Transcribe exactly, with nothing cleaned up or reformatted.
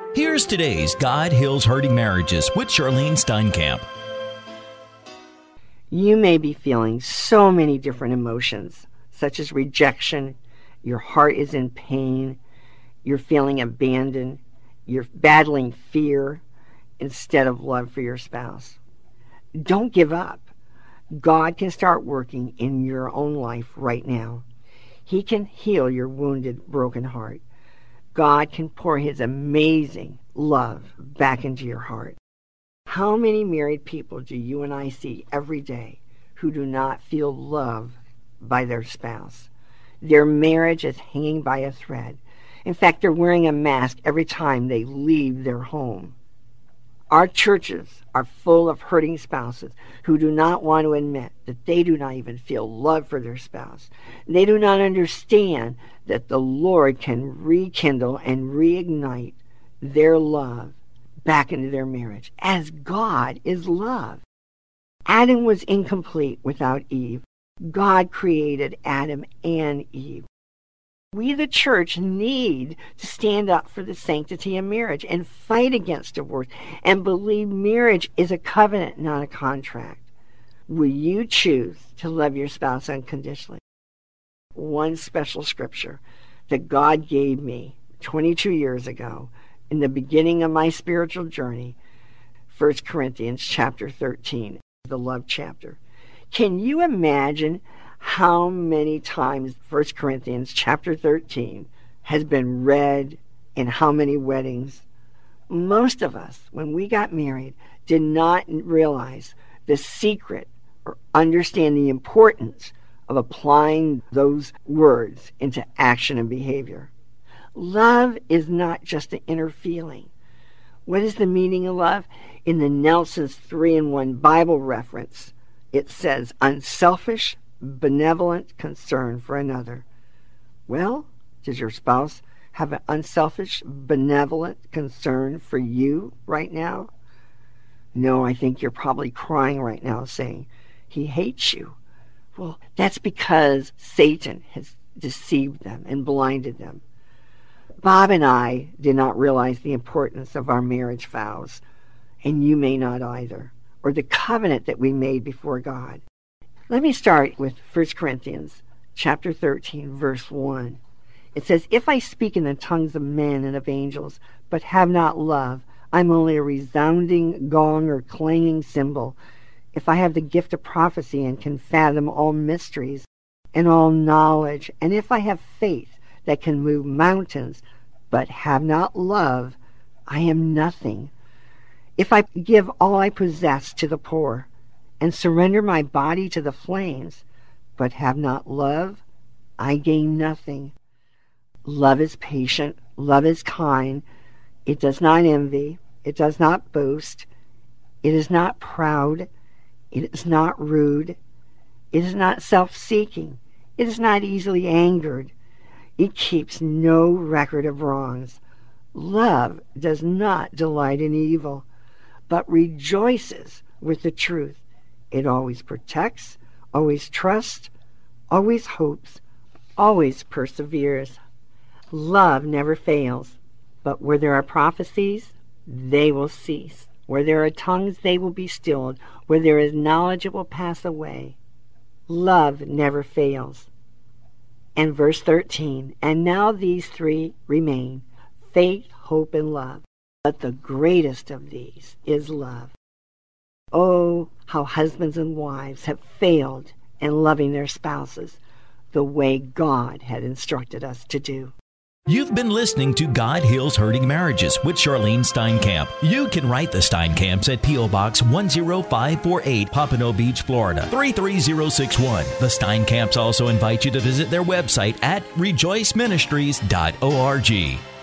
Here's today's God Heals Hurting Marriages with Charlene Steinkamp. You may be feeling so many different emotions, such as rejection, your heart is in pain, you're feeling abandoned, you're battling fear instead of love for your spouse. Don't give up. God can start working in your own life right now. He can heal your wounded, broken heart. God can pour His amazing love back into your heart. How many married people do you and I see every day who do not feel loved by their spouse? Their marriage is hanging by a thread. In fact, they're wearing a mask every time they leave their home. Our churches are full of hurting spouses who do not want to admit that they do not even feel love for their spouse. They do not understand that the Lord can rekindle and reignite their love back into their marriage, as God is love. Adam was incomplete without Eve. God created Adam and Eve. We, the church, need to stand up for the sanctity of marriage and fight against divorce and believe marriage is a covenant, not a contract. Will you choose to love your spouse unconditionally? One special scripture that God gave me twenty-two years ago in the beginning of my spiritual journey, First Corinthians chapter thirteen, the love chapter. Can you imagine how many times First Corinthians chapter thirteen has been read in how many weddings? Most of us, when we got married, did not realize the secret or understand the importance of applying those words into action and behavior. Love is not just an inner feeling. What is the meaning of love? In the Nelson's three in one Bible reference, it says, unselfish, benevolent concern for another. Well, does your spouse have an unselfish, benevolent concern for you right now? No, I think you're probably crying right now saying, he hates you. Well, that's because Satan has deceived them and blinded them. Bob and I did not realize the importance of our marriage vows, and you may not either, or the covenant that we made before God. Let me start with First Corinthians chapter thirteen, verse one. It says, if I speak in the tongues of men and of angels, but have not love, I'm only a resounding gong or clanging cymbal. If I have the gift of prophecy and can fathom all mysteries and all knowledge, and if I have faith that can move mountains, but have not love, I am nothing. If I give all I possess to the poor, and surrender my body to the flames, but have not love, I gain nothing. Love is patient, love is kind, it does not envy, it does not boast, it is not proud, it is not rude, it is not self-seeking, it is not easily angered, it keeps no record of wrongs. Love does not delight in evil, but rejoices with the truth. It always protects, always trusts, always hopes, always perseveres. Love never fails, but where there are prophecies, they will cease. Where there are tongues, they will be stilled. Where there is knowledge, it will pass away. Love never fails. And verse thirteen, and now these three remain, faith, hope, and love. But the greatest of these is love. Oh, how husbands and wives have failed in loving their spouses the way God had instructed us to do. You've been listening to God Heals Hurting Marriages with Charlene Steinkamp. You can write the Steinkamps at P O. Box one zero five four eight, Pompano Beach, Florida, three three zero six one. The Steinkamps also invite you to visit their website at rejoice ministries dot org.